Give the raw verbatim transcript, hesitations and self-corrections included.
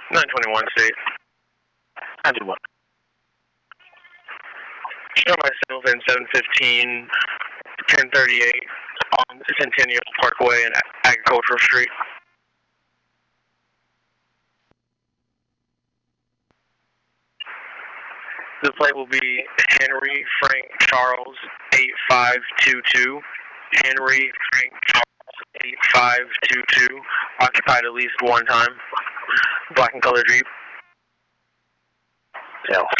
nine twenty-one state. nine twenty-one. Show myself in seven fifteen, ten thirty-eight on Centennial Parkway and Agricultural Street. The plate will be Henry Frank Charles eight five two two. Henry Frank Charles eight five two two. Occupied at least one time. Black and color Jeep. Yeah,